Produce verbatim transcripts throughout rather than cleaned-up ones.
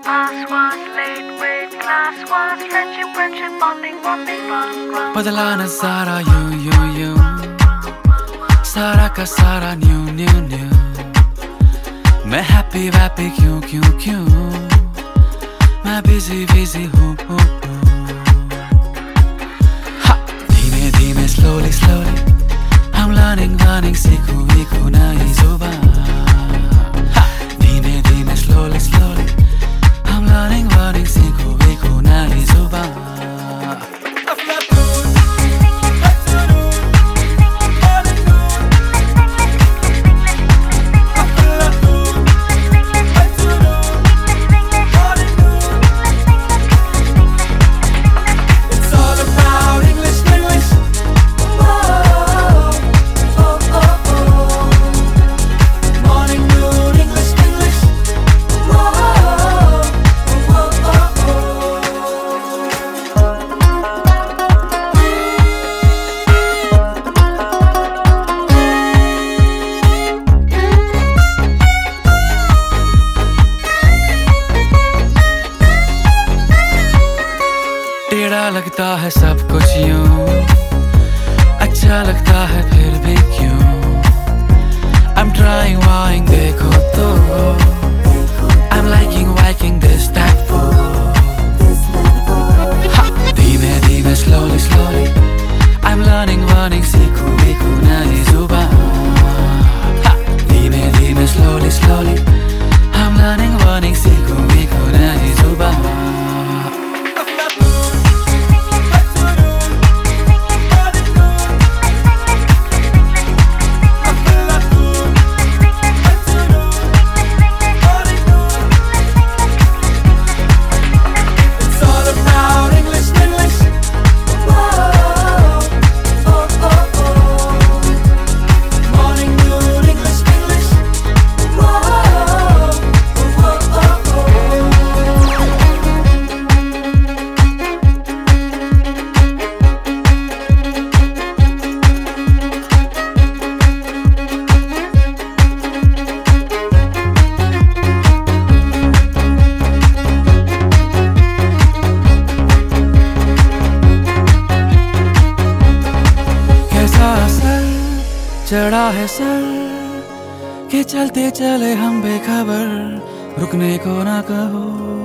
pass was late grade class was friendship friendship bonding bonding run run बदला नजारा यूं यूं यूं सारा का सारा न्यू न्यू न्यू मैं हैप्पी वैप्पी क्यों क्यों क्यों मैं बिजी बिजी हूँ हूँ धीमे धीमे slowly slowly I'm learning learning सीखूं सीखूं नई जुबान धीमे धीमे slowly slowly I'm learning learning सीखूं सीखूं नई जुबान टेढ़ा लगता है सब कुछ यूं अच्छा लगता है फिर भी क्यों I'm trying trying देखो तो I'm liking liking this that fool धीमे धीमे slowly slowly I'm learning learning सीखूं सीखूं नई जुबान धीमे धीमे slowly slowly I'm learning learning सीखूं सीखूं नई जुबान चढ़ा है सर कि चलते चले हम बेखबर रुकने को ना कहो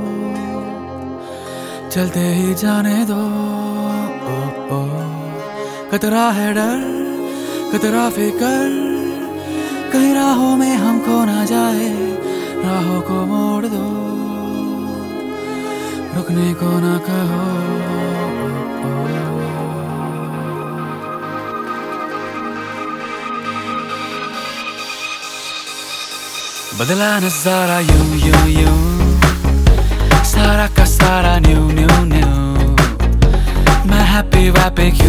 चलते ही जाने दो ओ, ओ। कतरा है डर कतरा फिकर कहीं राहों में हमको ना जाए राहों को मोड़ दो रुकने को ना कहो ओ, ओ। बदला नजारा यूं यूं यूं सारा का सारा न्यू न्यू न्यू मैं हैप्पी वैप्पी